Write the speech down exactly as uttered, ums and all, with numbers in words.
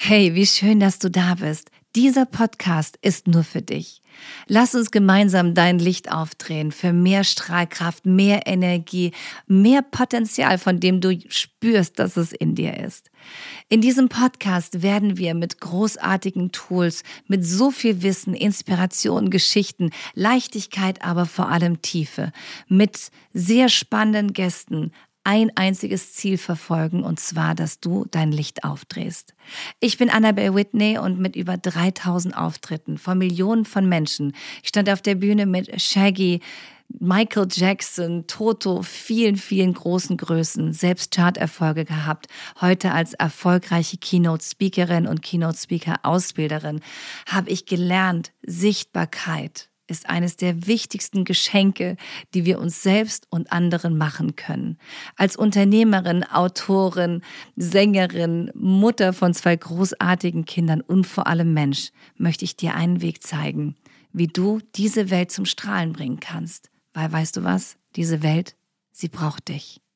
Hey, wie schön, dass du da bist. Dieser Podcast ist nur für dich. Lass uns gemeinsam dein Licht aufdrehen für mehr Strahlkraft, mehr Energie, mehr Potenzial, von dem du spürst, dass es in dir ist. In diesem Podcast werden wir mit großartigen Tools, mit so viel Wissen, Inspiration, Geschichten, Leichtigkeit, aber vor allem Tiefe, mit sehr spannenden Gästen, ein einziges Ziel verfolgen, und zwar, dass du dein Licht aufdrehst. Ich bin Annabelle Whitney und mit über dreitausend Auftritten von Millionen von Menschen. Ich stand auf der Bühne mit Shaggy, Michael Jackson, Toto, vielen, vielen großen Größen, selbst Charterfolge gehabt. Heute als erfolgreiche Keynote-Speakerin und Keynote-Speaker-Ausbilderin habe ich gelernt, Sichtbarkeit ist eines der wichtigsten Geschenke, die wir uns selbst und anderen machen können. Als Unternehmerin, Autorin, Sängerin, Mutter von zwei großartigen Kindern und vor allem Mensch möchte ich dir einen Weg zeigen, wie du diese Welt zum Strahlen bringen kannst. Weil, weißt du was? Diese Welt, sie braucht dich.